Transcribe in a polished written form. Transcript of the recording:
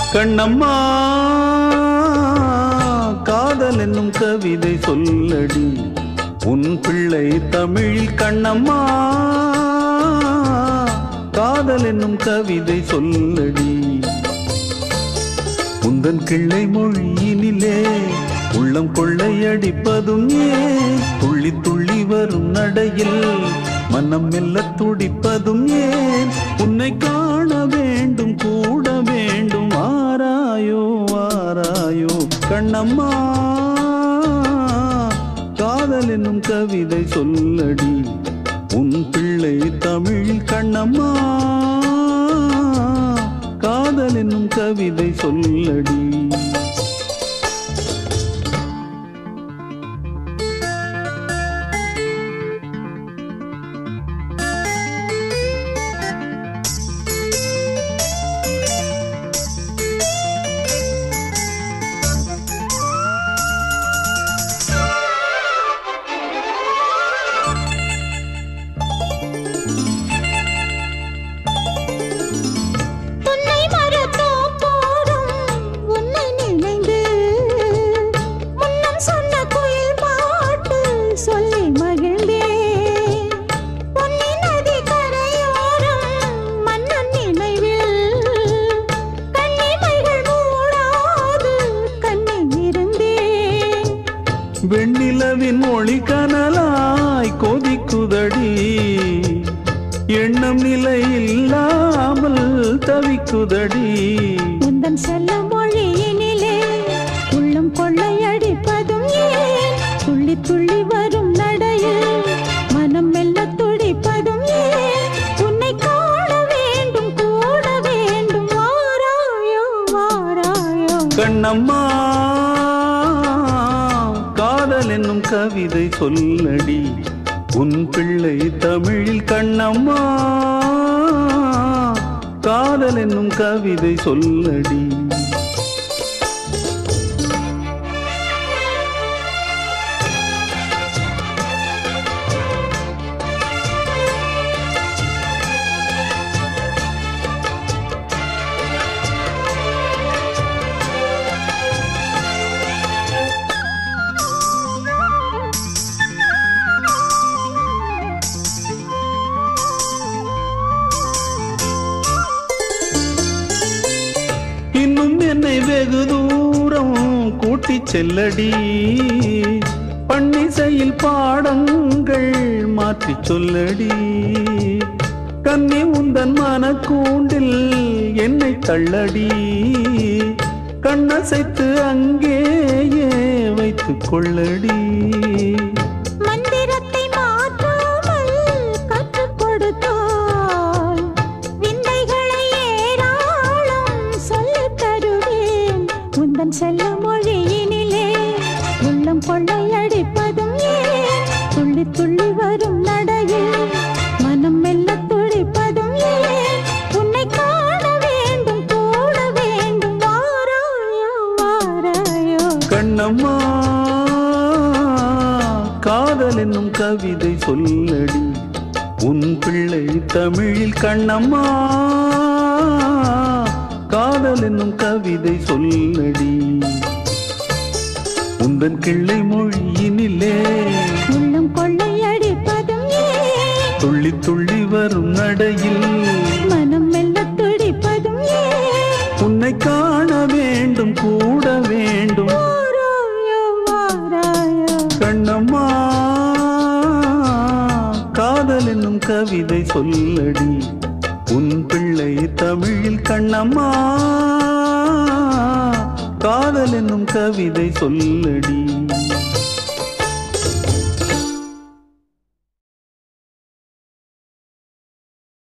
கண்ணம்மா காதல் என்னும் கவிதை சொல்லடி உன் பிள்ளை தமிழில். கண்ணம்மா காதல் என்னும் கவிதை சொல்லடி. உந்தன் கிள்ளை மொழியினிலே உள்ளம் கொள்ளையடிப்பதும் ஏன்? துள்ளி துள்ளி வரும் நடையில் மனம் மெல்ல துடிப்பதும் ஏன்? உன்னை காண வேண்டும் கூட வேண்டும் ஆராயோ ஆராயோ. கண்ணம்மா காதல் என்னும் கவிதை சொல்லடி உன் பிள்ளை தமிழ். கண்ணம்மா காதல் என்னும் கவிதை சொல்லடி. வெண்ணிலவின் மொழி கனலாய் கொதிக்குதடி எண்ணம் நிலை இல்லாமல் தவிக்குதடி. உந்தன் செல்ல மொழியினிலே உள்ளம் கொள்ளையடிப்பதும் ஏன்? துள்ளி துள்ளி வரும் நடையில் மனம் மெல்ல துடிப்பதும் ஏன்? உன்னை காண வேண்டும் கூட வேண்டும் வாராயோ வாராயோ. கண்ணம்மா காதல் என்னும் கவிதை சொல்லடி உன் பிள்ளை தமிழில். கண்ணம்மா காதல் என்னும் கவிதை சொல்லடி. இன்னும் என்னை வெகு தூரம் கூட்டிச் செல்லடி பன்னிசையில் பாடங்கள் மாற்றி சொல்லடி. கன்னி உந்தன் மனக்கூண்டில் என்னை தள்ளடி கண்ணசைத்து அங்கேயே வைத்துக் கொள்ளடி. செல்ல மொழியினிலே உள்ளம் கொள்ளையடிப்பதும் ஏன்? துள்ளி துள்ளி வரும் நடையில் மனம் மெல்ல துடிப்பதும் ஏன்? உன்னை காண வேண்டும் கூட வேண்டும் வாராயோ வாராயோ. கண்ணம்மா காதல் என்னும் கவிதை சொல்லடி உன் பிள்ளை தமிழில். கண்ணம்மா காதல் என்னும் கவிதை சொல்லடி. உந்தன் கிள்ளை மொழியினிலே உள்ளம் கொள்ளையடிப்பதும் ஏன்? துள்ளி துள்ளி வரும் நடையில் மனம் மெல்ல துடிப்பதும் ஏன்? உன்னை காண வேண்டும் கூட வேண்டும் வாராயோ வாராயோ. கண்ணம்மா காதல் என்னும் கவிதை சொல்லடி உன் பிள்ளை தமிழில். கண்ணம்மா காதல் என்னும் கவிதை சொல்லடி.